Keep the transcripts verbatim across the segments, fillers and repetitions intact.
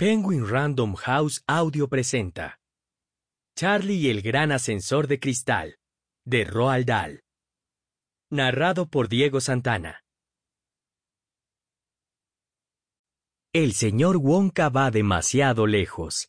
Penguin Random House Audio presenta Charlie y el gran ascensor de cristal, de Roald Dahl. Narrado por Diego Santana. El señor Wonka va demasiado lejos.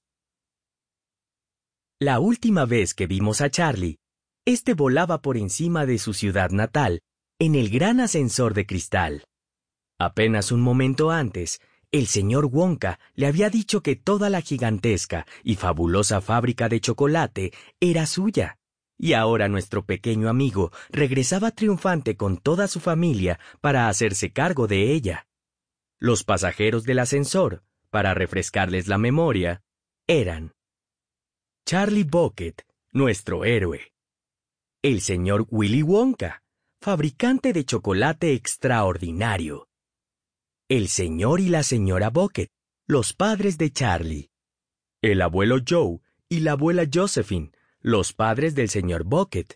La última vez que vimos a Charlie, este volaba por encima de su ciudad natal, en el gran ascensor de cristal. Apenas un momento antes, el señor Wonka le había dicho que toda la gigantesca y fabulosa fábrica de chocolate era suya, y ahora nuestro pequeño amigo regresaba triunfante con toda su familia para hacerse cargo de ella. Los pasajeros del ascensor, para refrescarles la memoria, eran Charlie Bucket, nuestro héroe; el señor Willy Wonka, fabricante de chocolate extraordinario; el señor y la señora Bucket, los padres de Charlie; el abuelo Joe y la abuela Josephine, los padres del señor Bucket;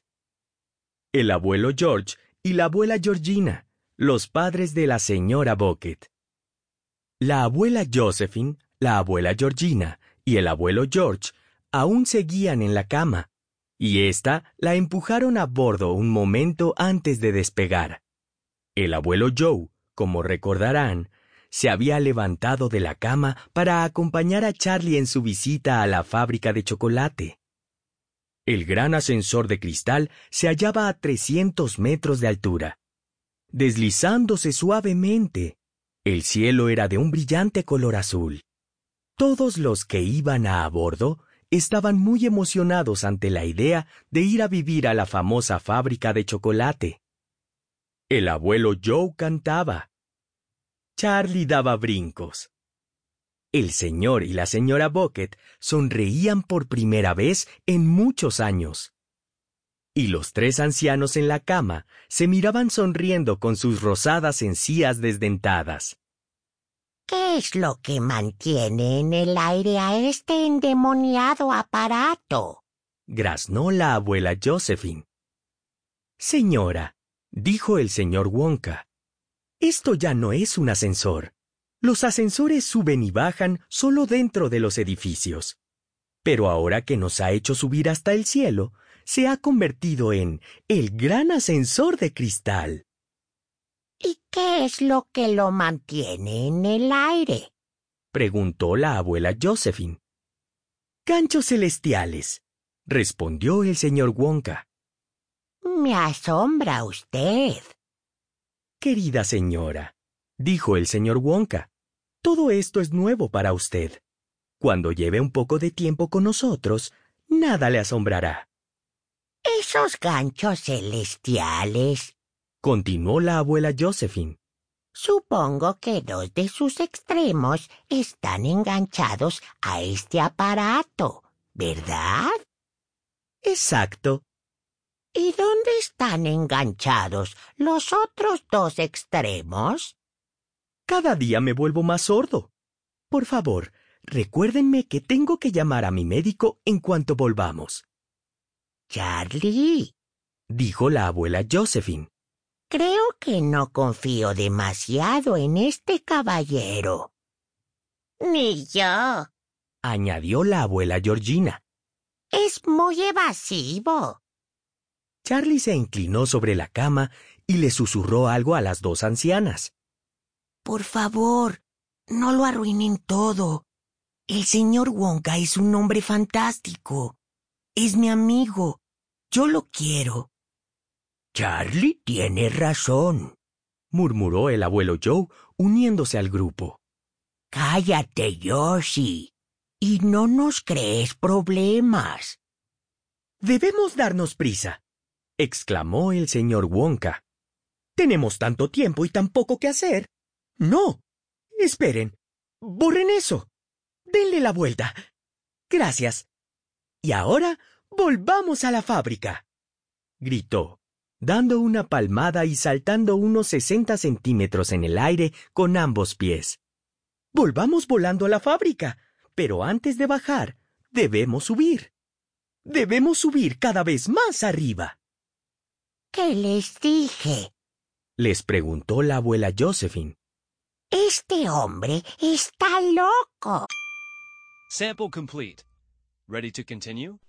el abuelo George y la abuela Georgina, los padres de la señora Bucket. La abuela Josephine, la abuela Georgina y el abuelo George aún seguían en la cama, y ésta la empujaron a bordo un momento antes de despegar. El abuelo Joe, como recordarán, se había levantado de la cama para acompañar a Charlie en su visita a la fábrica de chocolate. El gran ascensor de cristal se hallaba a trescientos metros de altura, deslizándose suavemente. El cielo era de un brillante color azul. Todos los que iban a bordo estaban muy emocionados ante la idea de ir a vivir a la famosa fábrica de chocolate. El abuelo Joe cantaba. Charlie daba brincos. El señor y la señora Bucket sonreían por primera vez en muchos años. Y los tres ancianos en la cama se miraban sonriendo con sus rosadas encías desdentadas. ¿Qué es lo que mantiene en el aire a este endemoniado aparato?, graznó la abuela Josephine. Señora, dijo el señor Wonka, esto ya no es un ascensor. Los ascensores suben y bajan solo dentro de los edificios. Pero ahora que nos ha hecho subir hasta el cielo, se ha convertido en el gran ascensor de cristal. ¿Y qué es lo que lo mantiene en el aire?, preguntó la abuela Josephine. Ganchos celestiales, respondió el señor Wonka. Me asombra usted. Querida señora, dijo el señor Wonka, todo esto es nuevo para usted. Cuando lleve un poco de tiempo con nosotros, nada le asombrará. Esos ganchos celestiales, continuó la abuela Josephine. Supongo que dos de sus extremos están enganchados a este aparato, ¿verdad? Exacto. ¿Y dónde están enganchados los otros dos extremos? Cada día me vuelvo más sordo. Por favor, recuérdenme que tengo que llamar a mi médico en cuanto volvamos. Charlie, dijo la abuela Josephine. Creo que no confío demasiado en este caballero. Ni yo, añadió la abuela Georgina. Es muy evasivo. Charlie se inclinó sobre la cama y le susurró algo a las dos ancianas. Por favor, no lo arruinen todo. El señor Wonka es un hombre fantástico. Es mi amigo. Yo lo quiero. Charlie tiene razón, murmuró el abuelo Joe, uniéndose al grupo. Cállate, Yoshi, y no nos crees problemas. Debemos darnos prisa, exclamó el señor Wonka. Tenemos tanto tiempo y tan poco que hacer. No, esperen, borren eso. Denle la vuelta. Gracias. Y ahora volvamos a la fábrica, gritó, dando una palmada y saltando unos sesenta centímetros en el aire con ambos pies. Volvamos volando a la fábrica, pero antes de bajar, debemos subir. Debemos subir cada vez más arriba. ¿Qué les dije?, les preguntó la abuela Josephine. Este hombre está loco. Sample complete. Ready to continue?